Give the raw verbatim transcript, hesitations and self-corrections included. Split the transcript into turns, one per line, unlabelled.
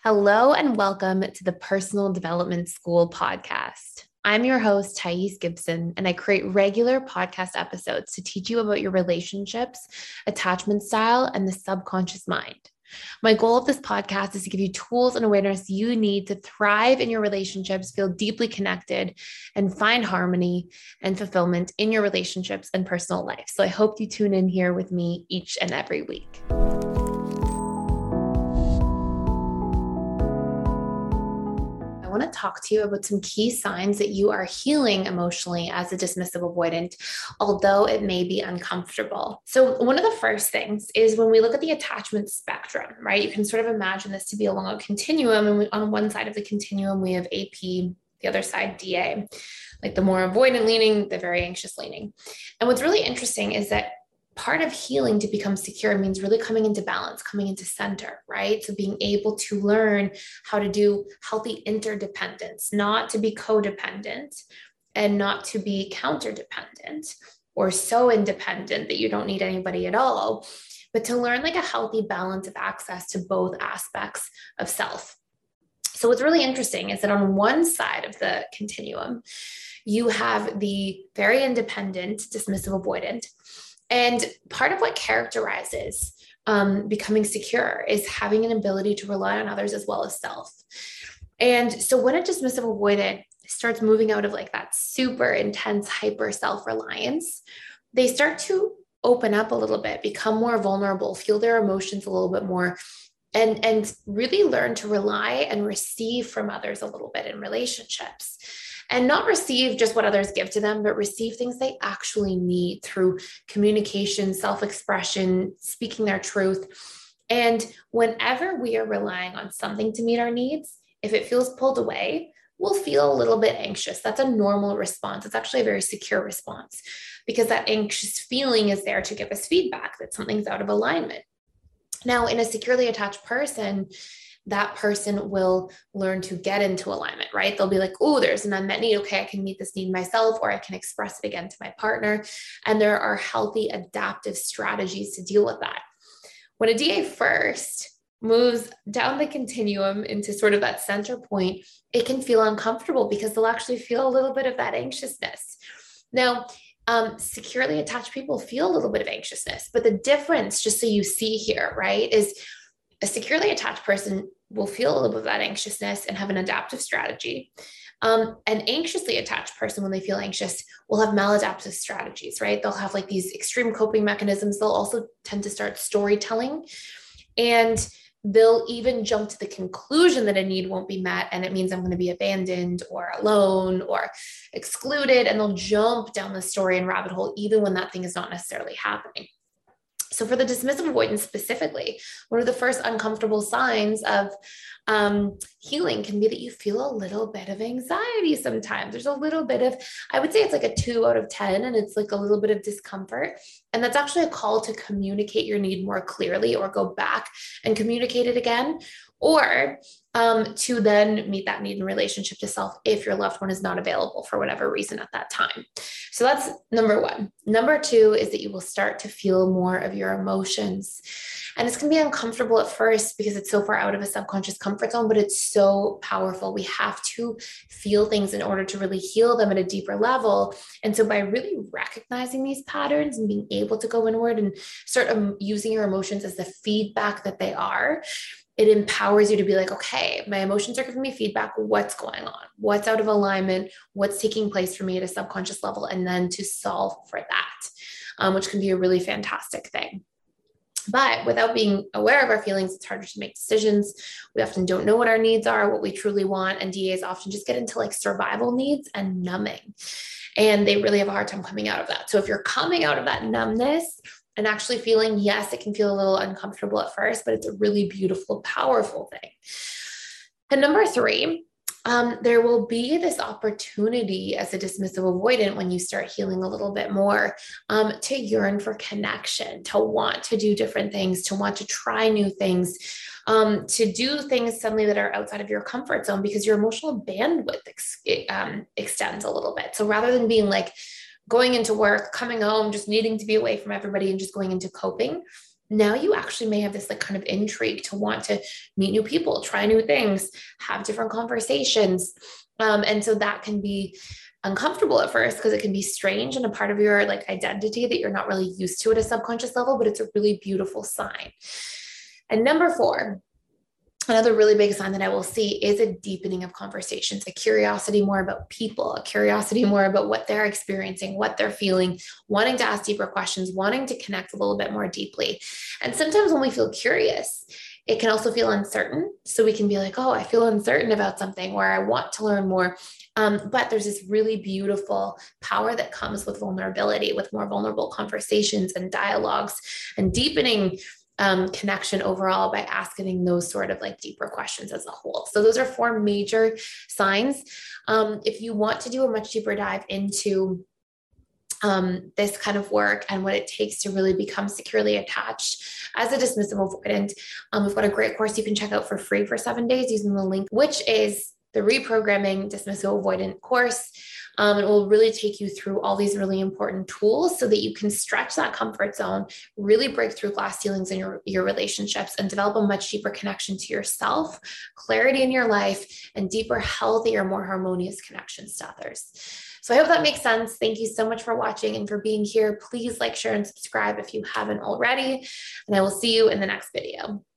Hello and welcome to the Personal Development School podcast. I'm your host, Thais Gibson, and I create regular podcast episodes to teach you about your relationships, attachment style, and the subconscious mind. My goal of this podcast is to give you tools and awareness you need to thrive in your relationships, feel deeply connected, and find harmony and fulfillment in your relationships and personal life. So I hope you tune in here with me each and every week. I want to talk to you about some key signs that you are healing emotionally as a dismissive avoidant, although it may be uncomfortable. So one of the first things is when we look at the attachment spectrum, right? You can sort of imagine this to be along a continuum. And we, on one side of the continuum, we have A P, the other side, D A, like the more avoidant leaning, the very anxious leaning. And what's really interesting is that part of healing to become secure means really coming into balance, coming into center, right? So being able to learn how to do healthy interdependence, not to be codependent and not to be counterdependent or so independent that you don't need anybody at all, but to learn like a healthy balance of access to both aspects of self. So what's really interesting is that on one side of the continuum, you have the very independent, dismissive avoidant. And part of what characterizes um, becoming secure is having an ability to rely on others as well as self. And so when a dismissive avoidant starts moving out of like that super intense hyper self-reliance, they start to open up a little bit, become more vulnerable, feel their emotions a little bit more, and, and really learn to rely and receive from others a little bit in relationships. And not receive just what others give to them, but receive things they actually need through communication, self-expression, speaking their truth. And whenever we are relying on something to meet our needs, if it feels pulled away, we'll feel a little bit anxious. That's a normal response. It's actually a very secure response because that anxious feeling is there to give us feedback that something's out of alignment. Now, in a securely attached person, that person will learn to get into alignment, right? They'll be like, oh, there's an unmet need. Okay, I can meet this need myself, or I can express it again to my partner. And there are healthy adaptive strategies to deal with that. When a D A first moves down the continuum into sort of that center point, it can feel uncomfortable because they'll actually feel a little bit of that anxiousness. Now, Um, securely attached people feel a little bit of anxiousness, but the difference, just so you see here, right, is a securely attached person will feel a little bit of that anxiousness and have an adaptive strategy. Um, an anxiously attached person, when they feel anxious, will have maladaptive strategies, right? They'll have like these extreme coping mechanisms. They'll also tend to start storytelling, and they'll even jump to the conclusion that a need won't be met, and it means I'm going to be abandoned or alone or excluded, and they'll jump down the story and rabbit hole even when that thing is not necessarily happening. So for the dismissive avoidance specifically, one of the first uncomfortable signs of um, healing can be that you feel a little bit of anxiety sometimes. There's a little bit of, I would say it's like a two out of ten, and it's like a little bit of discomfort. And that's actually a call to communicate your need more clearly, or go back and communicate it again, or um, to then meet that need in relationship to self if your loved one is not available for whatever reason at that time. So that's number one. Number two is that you will start to feel more of your emotions. And it's going to be uncomfortable at first because it's so far out of a subconscious comfort zone, but it's so powerful. We have to feel things in order to really heal them at a deeper level. And so by really recognizing these patterns and being able to go inward and start um, using your emotions as the feedback that they are, it empowers you to be like, okay, my emotions are giving me feedback. What's going on? What's out of alignment? What's taking place for me at a subconscious level? And then to solve for that, um, which can be a really fantastic thing. But without being aware of our feelings, it's harder to make decisions. We often don't know what our needs are, what we truly want. And D As often just get into like survival needs and numbing. And they really have a hard time coming out of that. So if you're coming out of that numbness and actually feeling, yes, it can feel a little uncomfortable at first, but it's a really beautiful, powerful thing. And number three, um, there will be this opportunity as a dismissive avoidant when you start healing a little bit more um, to yearn for connection, to want to do different things, to want to try new things, um, to do things suddenly that are outside of your comfort zone because your emotional bandwidth ex- um, extends a little bit. So rather than being like going into work, coming home, just needing to be away from everybody and just going into coping, now you actually may have this like kind of intrigue to want to meet new people, try new things, have different conversations. Um, and so that can be uncomfortable at first because it can be strange and a part of your like identity that you're not really used to at a subconscious level, but it's a really beautiful sign. And number four, another really big sign that I will see is a deepening of conversations, a curiosity more about people, a curiosity more about what they're experiencing, what they're feeling, wanting to ask deeper questions, wanting to connect a little bit more deeply. And sometimes when we feel curious, it can also feel uncertain. So we can be like, oh, I feel uncertain about something, or I want to learn more. Um, but there's this really beautiful power that comes with vulnerability, with more vulnerable conversations and dialogues and deepening Um, connection overall by asking those sort of like deeper questions as a whole. So those are four major signs. Um, if you want to do a much deeper dive into um, this kind of work and what it takes to really become securely attached as a dismissive avoidant, um, we've got a great course you can check out for free for seven days using the link, which is the Reprogramming Dismissive Avoidant course. Um, it will really take you through all these really important tools so that you can stretch that comfort zone, really break through glass ceilings in your, your relationships and develop a much deeper connection to yourself, clarity in your life, and deeper, healthier, more harmonious connections to others. So I hope that makes sense. Thank you so much for watching and for being here. Please like, share, and subscribe if you haven't already. And I will see you in the next video.